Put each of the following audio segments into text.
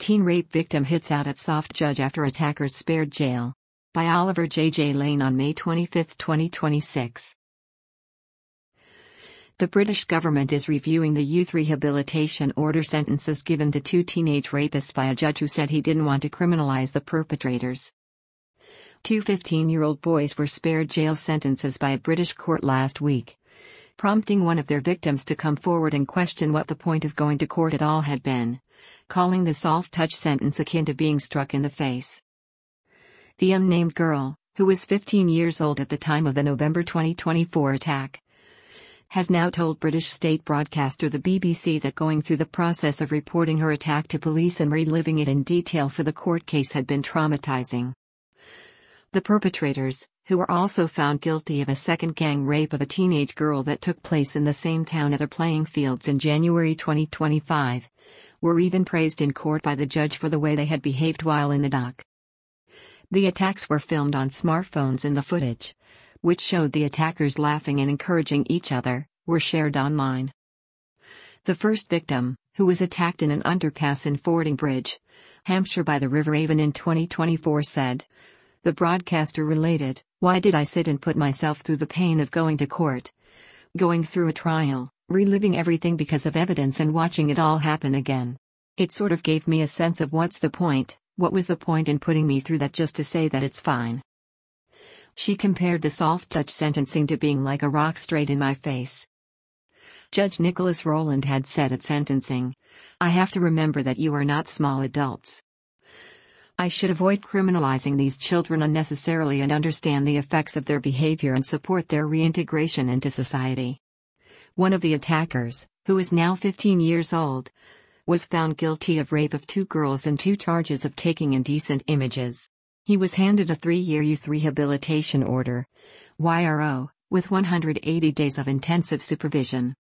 Teen rape victim hits out at soft judge after attackers spared jail. By Oliver J. Lane on May 25, 2026. The British government is reviewing the youth rehabilitation order sentences given to two teenage rapists by a judge who said he didn't want to criminalize the perpetrators. Two 15-year-old boys were spared jail sentences by a British court last week, prompting one of their victims to come forward and question what the point of going to court at all had been, calling the soft touch sentence akin to being struck in the face. The unnamed girl, who was 15 years old at the time of the November 2024 attack, has now told British state broadcaster the BBC that going through the process of reporting her attack to police and reliving it in detail for the court case had been traumatizing. The perpetrators, who were also found guilty of a second gang rape of a teenage girl that took place in the same town at their playing fields in January 2025, were even praised in court by the judge for the way they had behaved while in the dock. The attacks were filmed on smartphones and the footage, which showed the attackers laughing and encouraging each other, were shared online. The first victim, who was attacked in an underpass in Fordingbridge, Hampshire by the River Avon in 2024 said, the broadcaster related, "Why did I sit and put myself through the pain of going to court? Going through a trial, reliving everything because of evidence and watching it all happen again. It sort of gave me a sense of what's the point, what was the point in putting me through that just to say that it's fine." She compared the soft touch sentencing to being like a rock straight in my face. Judge Nicholas Rowland had said at sentencing, "I have to remember that you are not small adults. I should avoid criminalizing these children unnecessarily and understand the effects of their behavior and support their reintegration into society." One of the attackers, who is now 15 years old, was found guilty of rape of two girls and 2 charges of taking indecent images. He was handed a 3-year youth rehabilitation order, YRO, with 180 days of intensive supervision.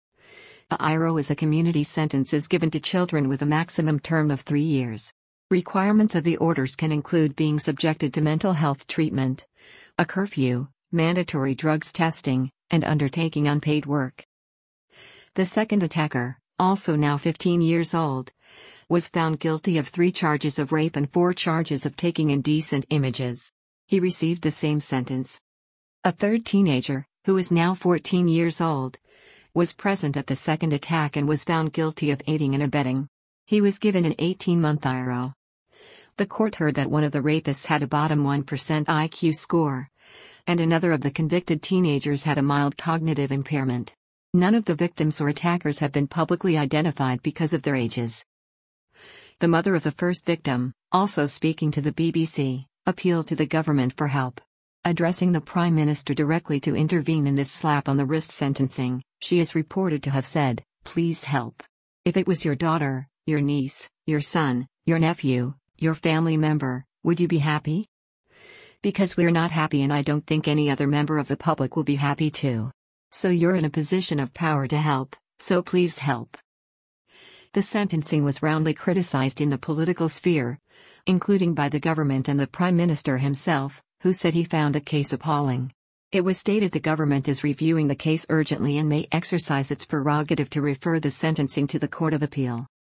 A IRO is a community sentence given to children with a maximum term of 3 years. Requirements of the orders can include being subjected to mental health treatment, a curfew, mandatory drugs testing, and undertaking unpaid work. The second attacker, also now 15 years old, was found guilty of 3 charges of rape and 4 charges of taking indecent images. He received the same sentence. A third teenager, who is now 14 years old, was present at the second attack and was found guilty of aiding and abetting. He was given an 18-month IRO. The court heard that one of the rapists had a bottom 1% IQ score, and another of the convicted teenagers had a mild cognitive impairment. None of the victims or attackers have been publicly identified because of their ages. The mother of the first victim, also speaking to the BBC, appealed to the government for help. Addressing the Prime Minister directly to intervene in this slap-on-the-wrist sentencing, she is reported to have said, "Please help. If it was your daughter, your niece, your son, your nephew, your family member, would you be happy? Because we're not happy and I don't think any other member of the public will be happy too. So you're in a position of power to help, so please help." The sentencing was roundly criticized in the political sphere, including by the government and the Prime Minister himself, who said he found the case appalling. It was stated the government is reviewing the case urgently and may exercise its prerogative to refer the sentencing to the Court of Appeal.